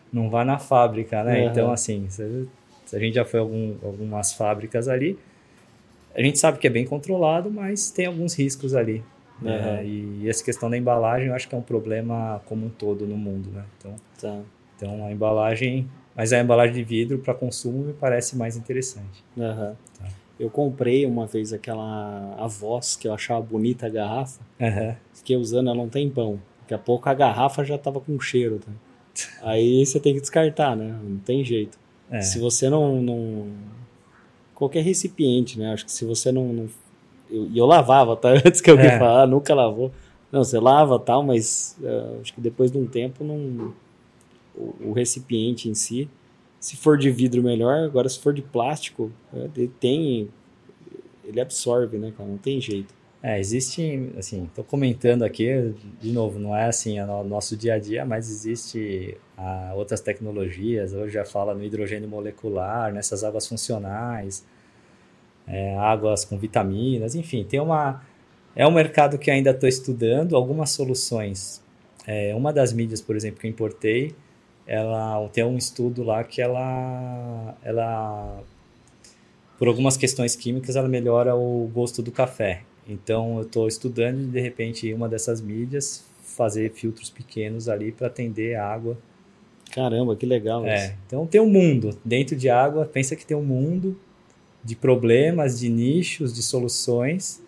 não vá na fábrica, né? Uhum. Então, assim, se, se a gente já foi a algum, algumas fábricas ali, a gente sabe que é bem controlado, mas tem alguns riscos ali. Uhum. É, e essa questão da embalagem, eu acho que é um problema como um todo no mundo, né? Então, Tá. então a embalagem... Mas a embalagem de vidro para consumo me parece mais interessante. Uhum. Tá. Eu comprei uma vez aquela Avós, que eu achava bonita a garrafa. Uhum. Fiquei usando ela um tempão. Daqui a pouco a garrafa já tava com cheiro. Tá? Aí você tem que descartar, né? Não tem jeito. É. Se você não, não... Qualquer recipiente, né? Acho que se você não... não... E eu, eu lavava, tá? Antes que alguém é. fale, ah, nunca lavou. Não, você lava tal, mas uh, acho que depois de um tempo não... o, o recipiente em si, se for de vidro melhor, agora se for de plástico, ele tem... ele absorve, né, cara? Não tem jeito. É, existe, assim, tô comentando aqui, de novo, não é assim o nosso dia a dia, mas existe ah, outras tecnologias, hoje já fala no hidrogênio molecular, nessas águas funcionais, é, águas com vitaminas, enfim, tem uma... É um mercado que ainda estou estudando, algumas soluções. É, uma das mídias, por exemplo, que eu importei, ela tem um estudo lá que ela... ela por algumas questões químicas, ela melhora o gosto do café. Então, eu estou estudando e, de repente, em uma dessas mídias, fazer filtros pequenos ali para atender a água. Caramba, que legal é, isso. Então, tem um mundo. Dentro de água, pensa que tem um mundo de problemas, de nichos, de soluções.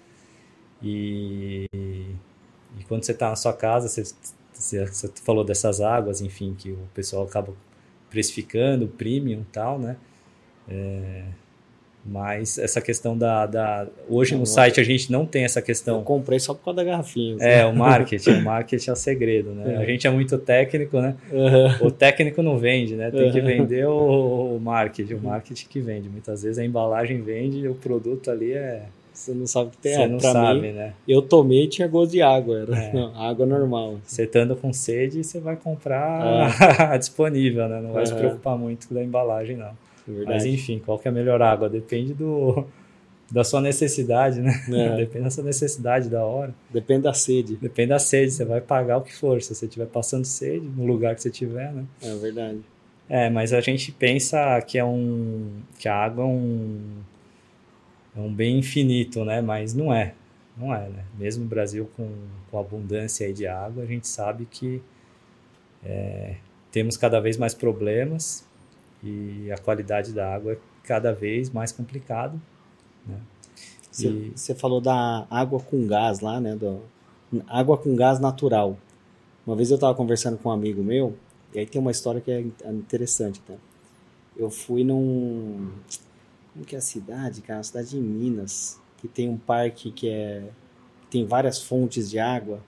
E, e quando você está na sua casa, você, você, você falou dessas águas, enfim, que o pessoal acaba precificando, premium e tal, né? É... Mas essa questão da... da... Hoje não, no site a gente não tem essa questão... Eu comprei só por causa da garrafinha. Assim. É, o marketing. O marketing é o segredo, né? É. A gente é muito técnico, né? Uhum. O técnico não vende, né? Tem uhum. que vender o, o marketing. O marketing que vende. Muitas vezes a embalagem vende e o produto ali é... Você não sabe o que tem. Você é, não pra sabe, mim, né? Eu tomei e tinha gosto de água. Era é. não, água normal. Você estando com sede, você vai comprar é. disponível, né? Não vai uhum. se preocupar muito da embalagem, não. Verdade. Mas enfim, qual que é a melhor água? Depende do, da sua necessidade, né? É. Depende da sua necessidade da hora. Depende da sede. Depende da sede, você vai pagar o que for. Se você estiver passando sede, no lugar que você estiver, né? É verdade. É, mas a gente pensa que, é um, que a água é um, é um bem infinito, né? Mas não é. Não é, né? Mesmo no Brasil com, com abundância aí de água, a gente sabe que é, temos cada vez mais problemas. E a qualidade da água é cada vez mais complicado, né? Você, e... você falou da água com gás lá, né? Do, água com gás natural. Uma vez eu estava conversando com um amigo meu, e aí tem uma história que é interessante, tá? Eu fui num... Como que é a cidade, cara? Uma cidade em Minas, que tem um parque que é... tem várias fontes de água.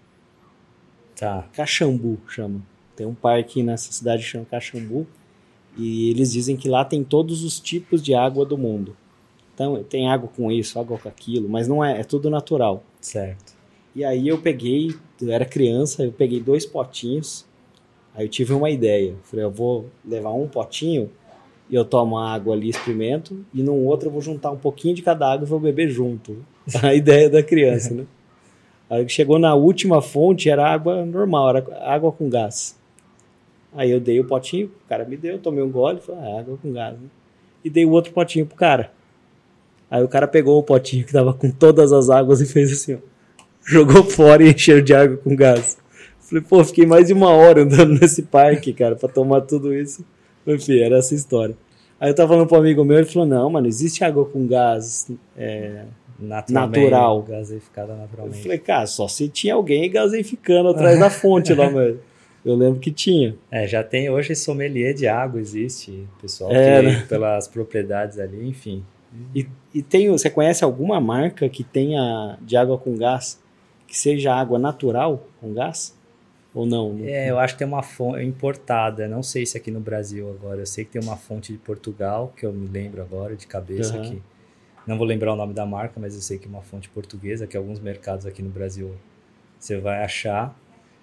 Tá. Caxambu, chama. Tem um parque nessa cidade que chama Caxambu. E eles dizem que lá tem todos os tipos de água do mundo. Então, tem água com isso, água com aquilo, mas não é, é tudo natural. Certo. E aí eu peguei, eu era criança, eu peguei dois potinhos, aí eu tive uma ideia. Falei, eu vou levar um potinho e eu tomo a água ali, experimento, e no outro eu vou juntar um pouquinho de cada água e vou beber junto. A ideia da criança, né? Aí chegou na última fonte, era água normal, era água com gás. Aí eu dei o potinho, o cara me deu, tomei um gole, falei, ah, água com gás, né? E dei o outro potinho pro cara. Aí o cara pegou o potinho que tava com todas as águas e fez assim, ó, jogou fora e encheu de água com gás. Falei, pô, fiquei mais de uma hora andando nesse parque, cara, pra tomar tudo isso. Enfim, era essa história. Aí eu tava falando pro amigo meu, ele falou, não, mano, existe água com gás é, natural. Gaseificada naturalmente. Eu falei, cara, só se tinha alguém gaseificando atrás da fonte lá, mas... Eu lembro que tinha. É, já tem hoje sommelier de água, existe. Pessoal é, que, né? pelas propriedades ali, enfim. E, e tem, você conhece alguma marca que tenha de água com gás, que seja água natural com gás? Ou não? É, eu acho que tem uma fonte importada. Não sei se aqui no Brasil agora. Eu sei que tem uma fonte de Portugal, que eu me lembro agora de cabeça uhum. aqui. Não vou lembrar o nome da marca, mas eu sei que é uma fonte portuguesa, que alguns mercados aqui no Brasil você vai achar.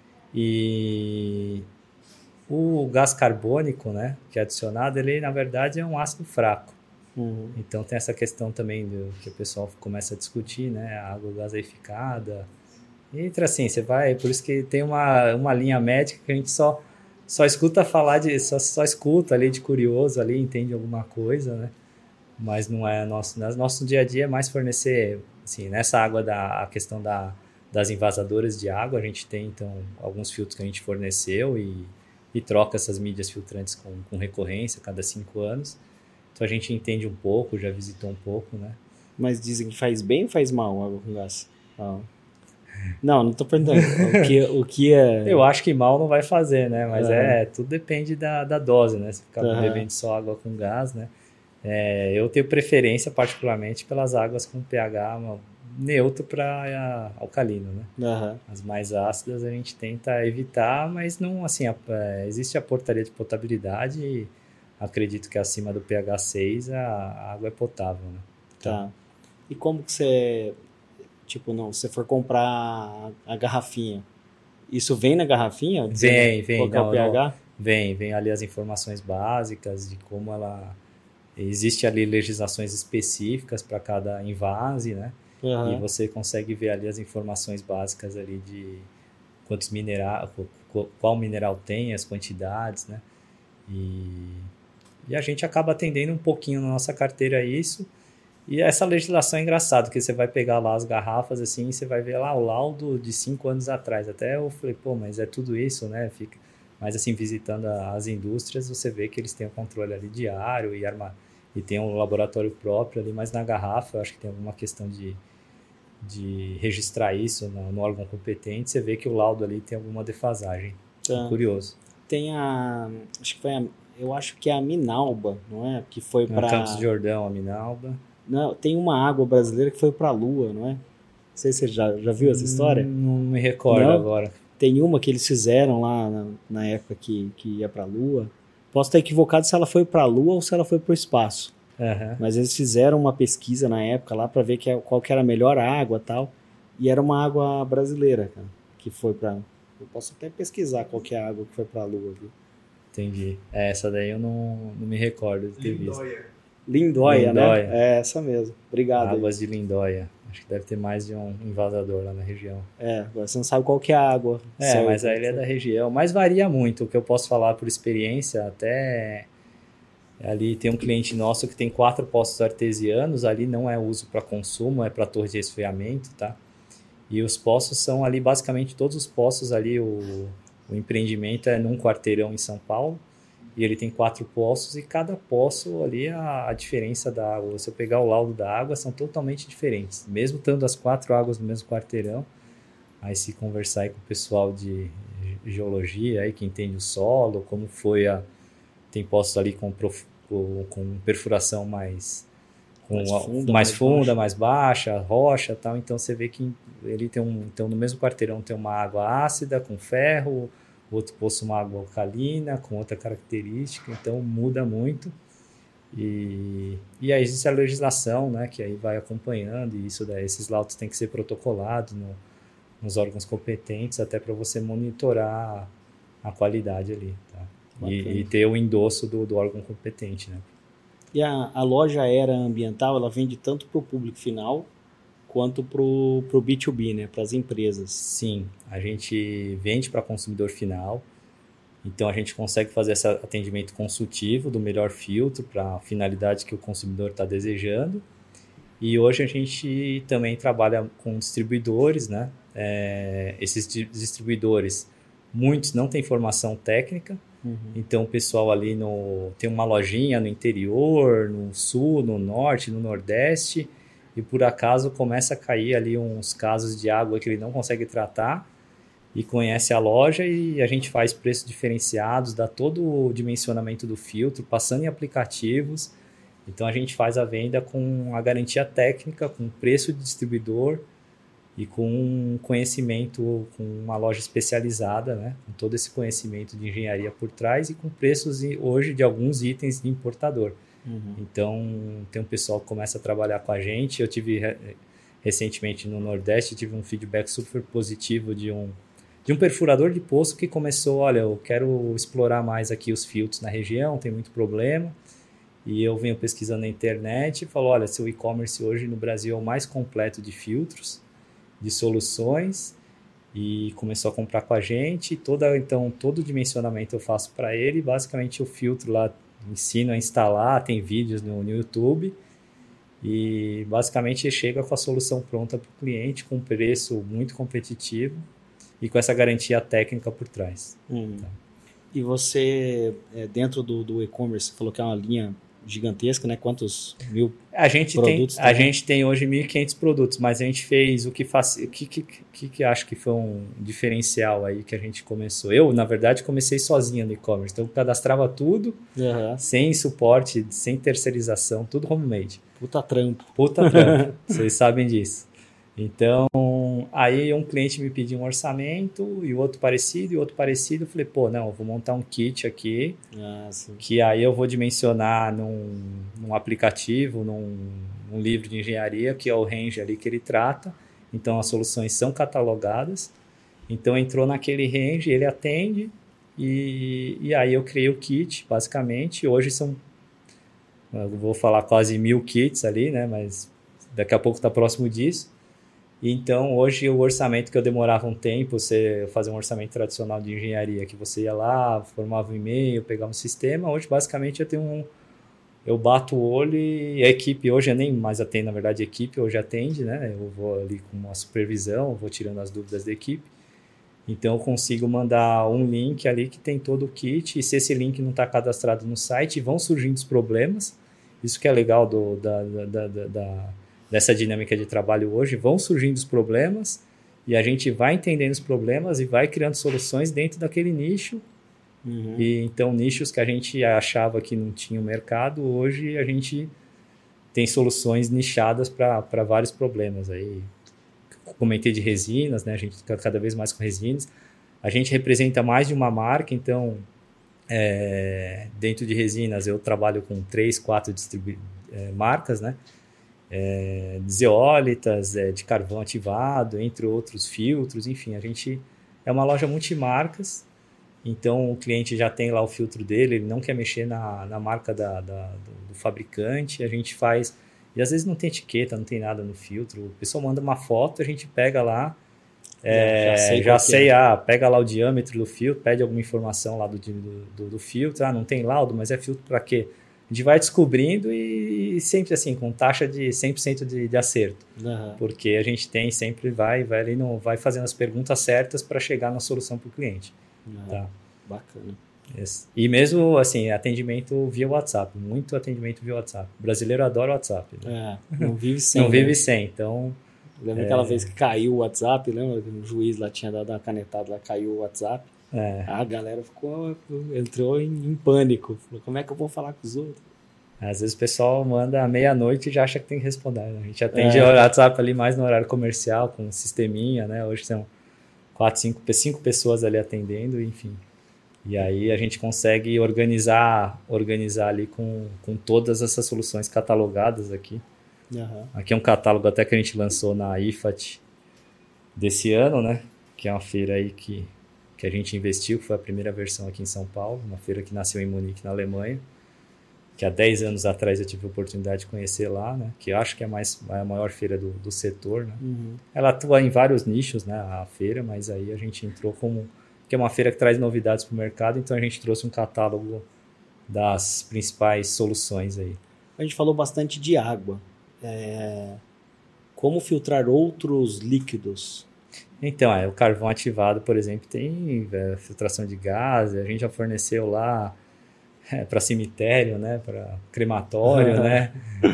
E o gás carbônico, né, que é adicionado, ele na verdade é um ácido fraco. Uhum. Então tem essa questão também do, que o pessoal começa a discutir, né, a água gaseificada. Entra assim, você vai, por isso que tem uma, uma linha médica que a gente só, só escuta falar de, só, só escuta ali de curioso ali, entende alguma coisa, né? Mas não é nosso, nosso dia a dia é mais fornecer, assim, nessa água da a questão da, das invasadoras de água, a gente tem então alguns filtros que a gente forneceu e, e troca essas mídias filtrantes com, com recorrência, cada cinco anos. Então a gente entende um pouco, já visitou um pouco, né? Mas dizem que faz bem ou faz mal água com gás? Ah. Não, não tô perguntando. O que, o que é... Eu acho que mal não vai fazer, né? Mas uhum. é, tudo depende da, da dose, né? Se ficar uhum. bebendo só água com gás, né? É, eu tenho preferência, particularmente, pelas águas com pH neutro para alcalino, né? Uhum. As mais ácidas a gente tenta evitar, mas não, assim, a, é, existe a portaria de potabilidade e acredito que acima do pH seis a, a água é potável, né? Então, tá. E como que você... Tipo, não, se você for comprar a, a garrafinha, isso vem na garrafinha? Vem, vem. Qual é o pH? Não, vem, vem ali as informações básicas de como ela... Existe ali legislações específicas para cada invase, né? Uhum. E você consegue ver ali as informações básicas ali de quantos minerais, qual mineral tem, as quantidades, né? E, e a gente acaba atendendo um pouquinho na nossa carteira isso. E essa legislação é engraçada, porque você vai pegar lá as garrafas assim, e você vai ver lá o laudo de cinco anos atrás. Até eu falei, pô, mas é tudo isso, né? Fica... Mas assim, visitando as indústrias, você vê que eles têm o controle ali diário e, arma... e tem um laboratório próprio ali, mas na garrafa eu acho que tem alguma questão de, de registrar isso no, no órgão competente. Você vê que o laudo ali tem alguma defasagem. Tá. É curioso. Tem a... Acho que foi a, eu acho que é a Minalba, não é? Que foi para... Campos de Jordão, a Minalba. Não, tem uma água brasileira que foi para a Lua, não é? Não sei se você já, já viu essa história. Não me recordo não? agora. Tem uma que eles fizeram lá na, na época que, que ia para a Lua. Posso estar equivocado se ela foi para a Lua ou se ela foi para o espaço. Uhum. Mas eles fizeram uma pesquisa na época lá para ver que, qual que era a melhor água e tal. E era uma água brasileira, cara, que foi para... Eu posso até pesquisar qual que é a água que foi para a Lua. Viu? Entendi. É, essa daí eu não, não me recordo de ter Lindóia. visto. Lindóia, Lindóia, né? É essa mesmo. Obrigado. Águas aí. de Lindóia. Acho que deve ter mais de um invasador lá na região. É, agora você não sabe qual que é a água. É, certo, mas aí ele é da região. Mas varia muito. O que eu posso falar por experiência, até ali tem um cliente nosso que tem quatro poços artesianos. Ali não é uso para consumo, é para torre de resfriamento, tá? E os poços são ali, basicamente todos os poços ali, o, o empreendimento é num quarteirão em São Paulo. E ele tem quatro poços e cada poço ali a, a diferença da água. Se eu pegar o laudo da água, são totalmente diferentes. Mesmo estando as quatro águas no mesmo quarteirão, aí se conversar aí com o pessoal de geologia, aí que entende o solo, como foi a... Tem poços ali com, prof, com, com perfuração mais, com mais funda, mais, mais, funda baixa. mais baixa, rocha e tal. Então você vê que ele tem um... Então no mesmo quarteirão tem uma água ácida com ferro, outro poço uma água alcalina, com outra característica, então muda muito. E, e aí existe a legislação, né, que aí vai acompanhando, e isso daí, esses laudos têm que ser protocolados no, nos órgãos competentes, até para você monitorar a, a qualidade ali, tá? E, e ter o endosso do, do órgão competente, né? E a, a loja Era Ambiental, ela vende tanto para o público final, quanto para o B dois B, né? Para as empresas. Sim, a gente vende para consumidor final, então a gente consegue fazer esse atendimento consultivo do melhor filtro para a finalidade que o consumidor está desejando. E hoje a gente também trabalha com distribuidores, né? É, esses distribuidores, muitos não têm formação técnica, uhum. Então o pessoal ali no, tem uma lojinha no interior, no sul, no norte, no nordeste, e por acaso começa a cair ali uns casos de água que ele não consegue tratar e conhece a loja e a gente faz preços diferenciados, dá todo o dimensionamento do filtro, passando em aplicativos. Então a gente faz a venda com a garantia técnica, com preço de distribuidor e com conhecimento, com uma loja especializada, né? Com todo esse conhecimento de engenharia por trás e com preços hoje de alguns itens de importador. Uhum. Então, tem um pessoal que começa a trabalhar com a gente. Eu tive recentemente no Nordeste, tive um feedback super positivo de um, de um perfurador de poço que começou, olha, eu quero explorar mais aqui os filtros na região, tem muito problema. E eu venho pesquisando na internet e falo, olha, seu e-commerce hoje no Brasil é o mais completo de filtros, de soluções, e começou a comprar com a gente. Toda, então, todo o dimensionamento eu faço para ele. Basicamente, eu filtro lá, ensino a instalar, tem vídeos no, no YouTube. E, basicamente, chega com a solução pronta para o cliente, com um preço muito competitivo e com essa garantia técnica por trás. Hum. Tá. E você, dentro do, do e-commerce, você falou que é uma linha gigantesca, né? Quantos mil a gente produtos tem? A gente tem hoje mil e quinhentos produtos, mas a gente fez o que faz, o que, que, que, que acho que foi um diferencial aí que a gente começou. Eu, na verdade, comecei sozinho no e-commerce, então eu cadastrava tudo, uhum. sem suporte, sem terceirização, tudo homemade. Puta trampo. Puta trampo, vocês sabem disso. Então, aí um cliente me pediu um orçamento e o outro parecido e outro parecido. Eu falei, pô, não, eu vou montar um kit aqui, ah, que aí eu vou dimensionar num, num aplicativo, num, num livro de engenharia, que é o range ali que ele trata. Então, as soluções são catalogadas. Então, entrou naquele range, ele atende e, e aí eu criei o kit, basicamente. Hoje são, eu vou falar quase mil kits ali, né? Mas daqui a pouco está próximo disso. Então, hoje, o orçamento que eu demorava um tempo, você fazer um orçamento tradicional de engenharia, que você ia lá, formava um e-mail, pegava um sistema, hoje, basicamente, eu tenho um... Eu bato o olho e a equipe, hoje eu nem mais atendo, na verdade, a equipe hoje atende, né? Eu vou ali com uma supervisão, vou tirando as dúvidas da equipe. Então, eu consigo mandar um link ali que tem todo o kit, e se esse link não está cadastrado no site, vão surgindo os problemas. Isso que é legal do, da... da, da, da dessa dinâmica de trabalho hoje, vão surgindo os problemas e a gente vai entendendo os problemas e vai criando soluções dentro daquele nicho. Uhum. E então, nichos que a gente achava que não tinha mercado, hoje a gente tem soluções nichadas para vários problemas. Aí, comentei de resinas, né? A gente está cada vez mais com resinas. A gente representa mais de uma marca, então, é, dentro de resinas, eu trabalho com três, quatro distribu- é, marcas, né? É, zeólitas, é, de carvão ativado, entre outros filtros, enfim, a gente é uma loja multimarcas, então o cliente já tem lá o filtro dele, ele não quer mexer na, na marca da, da, do, do fabricante, a gente faz, e às vezes não tem etiqueta, não tem nada no filtro, o pessoal manda uma foto, a gente pega lá, é, já sei, já sei é. ah, pega lá o diâmetro do filtro, pede alguma informação lá do, do, do, do filtro, ah, não tem laudo, mas é filtro para quê? A gente vai descobrindo e sempre assim, com taxa de cem por cento de, de acerto. Uhum. Porque a gente tem, sempre vai, vai ali no, vai fazendo as perguntas certas para chegar na solução para o cliente. Uhum. Tá? Bacana. Yes. E mesmo assim, atendimento via WhatsApp, muito atendimento via WhatsApp. O brasileiro adora o WhatsApp. Né? É, não vive sem. não né? vive sem, então... Lembra é... aquela vez que caiu o WhatsApp, lembra que o juiz lá tinha dado uma canetada, lá caiu o WhatsApp. É. A galera ficou, entrou em, em pânico. Falou, como é que eu vou falar com os outros? Às vezes o pessoal manda à meia-noite e já acha que tem que responder. Né? A gente atende é. o WhatsApp ali mais no horário comercial, com um sisteminha, né? Hoje são quatro, cinco, cinco pessoas ali atendendo, enfim. E aí a gente consegue organizar, organizar ali com, com todas essas soluções catalogadas aqui. Uhum. Aqui é um catálogo até que a gente lançou na I F A T desse ano, né? Que é uma feira aí que... que a gente investiu, que foi a primeira versão aqui em São Paulo, uma feira que nasceu em Munique, na Alemanha, que há dez anos atrás eu tive a oportunidade de conhecer lá, né? Que eu acho que é, mais, é a maior feira do, do setor. Né? Uhum. Ela atua em vários nichos, né, a feira, mas aí a gente entrou como... que é uma feira que traz novidades para o mercado, então a gente trouxe um catálogo das principais soluções aí. A gente falou bastante de água. É... Como filtrar outros líquidos? Então, é, o carvão ativado, por exemplo, tem é, filtração de gás, a gente já forneceu lá é, para cemitério, né, para crematório, né?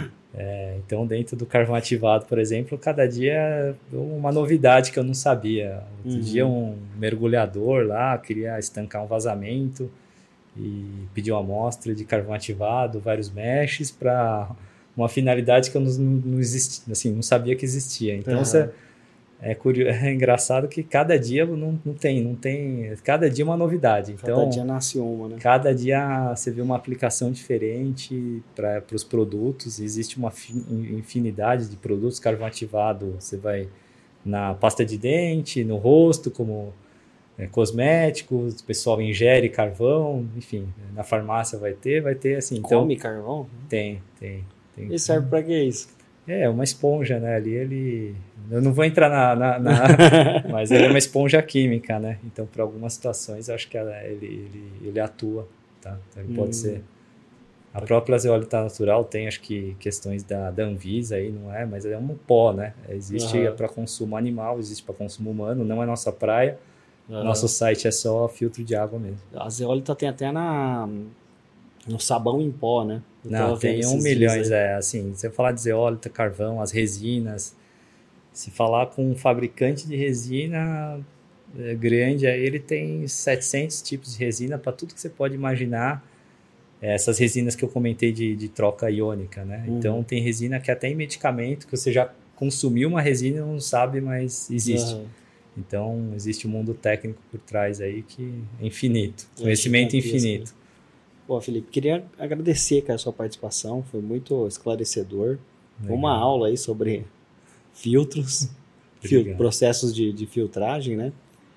É, então, dentro do carvão ativado, por exemplo, cada dia é uma novidade que eu não sabia. Outro uhum. dia um mergulhador lá queria estancar um vazamento e pediu uma amostra de carvão ativado, vários meshes, para uma finalidade que eu não, não, existia, assim, não sabia que existia. Então, uhum. você... É, curioso, é engraçado que cada dia não, não tem, não tem, cada dia é uma novidade. Então, cada dia nasce uma, né? Cada dia você vê uma aplicação diferente para os produtos. Existe uma infinidade de produtos. Carvão ativado, você vai na pasta de dente, no rosto, como é, cosméticos, o pessoal ingere carvão, enfim, na farmácia vai ter, vai ter assim. Come então, carvão? Tem, tem. tem e serve para que isso? É, uma esponja, né? Ali ele... Eu não vou entrar na... na, na... mas ele é uma esponja química, né? Então, para algumas situações, eu acho que ela, ele, ele, ele atua, tá? Então, ele hum. pode ser... A própria zeólita natural tem, acho que, questões da, da Anvisa aí, não é? Mas é um pó, né? Existe uhum. para consumo animal, existe para consumo humano, não é nossa praia. Uhum. Nosso site é só filtro de água mesmo. A zeólita tem até na... no sabão em pó, né? Eu não, tem um milhões, é, assim, se eu falar de zeólita, carvão, as resinas, se falar com um fabricante de resina é, grande, aí ele tem setecentos tipos de resina para tudo que você pode imaginar, é, essas resinas que eu comentei de, de troca iônica, né? Uhum. Então, tem resina que até em medicamento, que você já consumiu uma resina e não sabe, mas existe. Uhum. Então, existe um mundo técnico por trás aí que é infinito, eu conhecimento infinito. Assim. Pô, Felipe, queria agradecer, cara, a sua participação, foi muito esclarecedor. Legal. Uma aula aí sobre filtros, fil- processos de, de filtragem, né?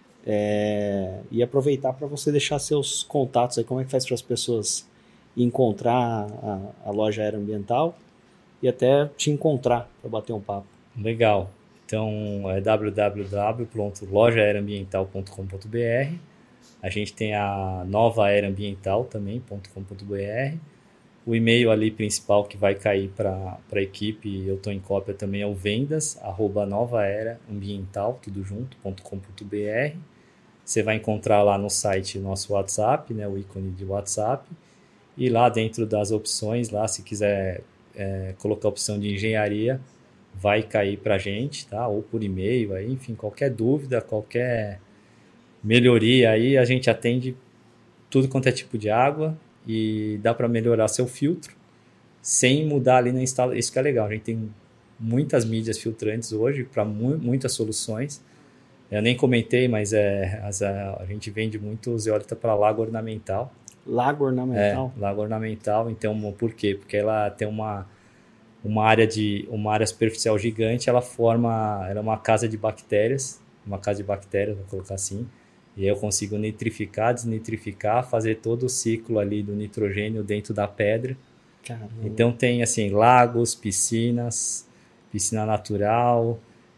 É, e aproveitar para você deixar seus contatos aí, como é que faz para as pessoas encontrar a, a loja Aeroambiental e até te encontrar para bater um papo. Legal. Então, é w w w ponto loja aeroambiental ponto com ponto b r. A gente tem a nova aeroambiental também, .com.br. O e-mail ali principal que vai cair para a equipe, eu estou em cópia também, é o vendas, arroba novaeraambiental, tudo junto, .com.br. Você vai encontrar lá no site o nosso WhatsApp, né, o ícone de WhatsApp. E lá dentro das opções, lá se quiser é, colocar a opção de engenharia, vai cair para a gente, tá? Ou por e-mail, aí, enfim, qualquer dúvida, qualquer... melhoria aí, a gente atende tudo quanto é tipo de água e dá para melhorar seu filtro sem mudar ali na instalação. Isso que é legal, a gente tem muitas mídias filtrantes hoje para mu- muitas soluções. Eu nem comentei, mas é, a, a gente vende muito zeólita para lago ornamental. Lago ornamental? É, lago ornamental. Então, por quê? Porque ela tem uma, uma, área, de, uma área superficial gigante, ela forma, ela é uma casa de bactérias, uma casa de bactérias, vou colocar assim. E aí eu consigo nitrificar, desnitrificar, fazer todo o ciclo ali do nitrogênio dentro da pedra. Caramba. Então tem assim, lagos, piscinas, piscina natural,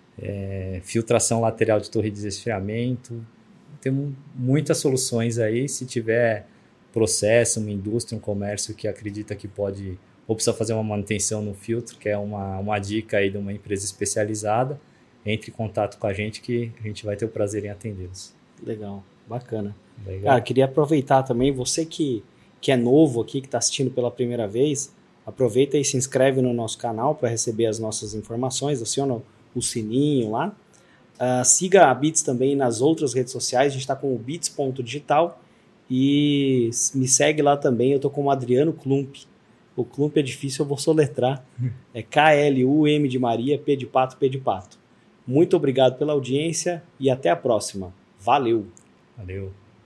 é, filtração lateral de torre de resfriamento. Tem muitas soluções aí. Se tiver processo, uma indústria, um comércio que acredita que pode, ou precisa fazer uma manutenção no filtro, que é uma, uma dica aí de uma empresa especializada, entre em contato com a gente que a gente vai ter o prazer em atendê-los. Legal, bacana. Legal. Cara, queria aproveitar também, você que, que é novo aqui, que está assistindo pela primeira vez, aproveita e se inscreve no nosso canal para receber as nossas informações, aciona o sininho lá. Uh, siga a Beats também nas outras redes sociais, a gente está com o beats ponto digital e me segue lá também, eu estou com o Adriano Klump. O Klump é difícil, eu vou soletrar. É K L U M de Maria, P de Pato, P de Pato. Muito obrigado pela audiência e até a próxima. Valeu! Valeu!